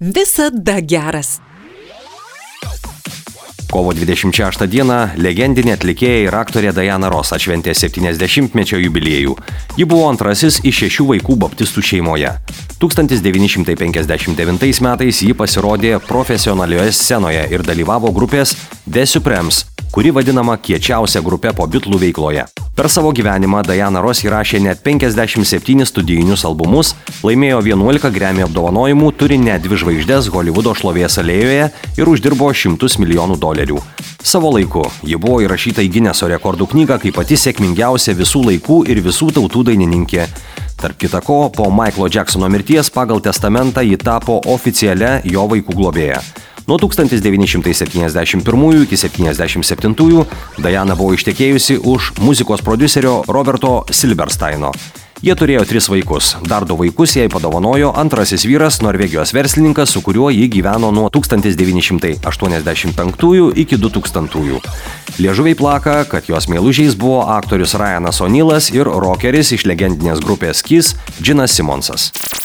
Visada geras. Kovo 26 dieną legendinė atlikėja ir aktorė Diana Ross atšventė 70-mečio jubiliejų. Ji buvo antrasis iš 6 vaikų baptistų šeimoje. 1959 metais ji pasirodė profesionalioje scenoje ir dalyvavo grupės The Supremes, kuri vadinama kiečiausia grupė po Beatlų veikloje. Per savo gyvenimą Diana Ross įrašė net 57 studijinius albumus, laimėjo 11 Grammy apdovanojimų, turi net 2 žvaigždes Holivudo šlovės alėjoje ir uždirbo $100 milijonų. Savo laiku ji buvo įrašyta į Gineso rekordų knygą kaip pati sėkmingiausia visų laikų ir visų tautų dainininkė. Tarp kita ko, po Michaelo Jacksono mirties pagal testamentą ji tapo oficialia jo vaikų globėja. Nuo 1971 iki 1977 Diana buvo ištekėjusi už muzikos prodiuserio Roberto Silbersteino. Jie turėjo 3 vaikus. Dar 2 vaikus jai padovanojo antrasis vyras, Norvegijos verslininkas, su kuriuo ji gyveno nuo 1985 iki 2000. Liežuviai plaka, kad jos meilužiais buvo aktorius Ryanas O'Nealas ir rokeris iš legendinės grupės Kiss Genas Simonsas.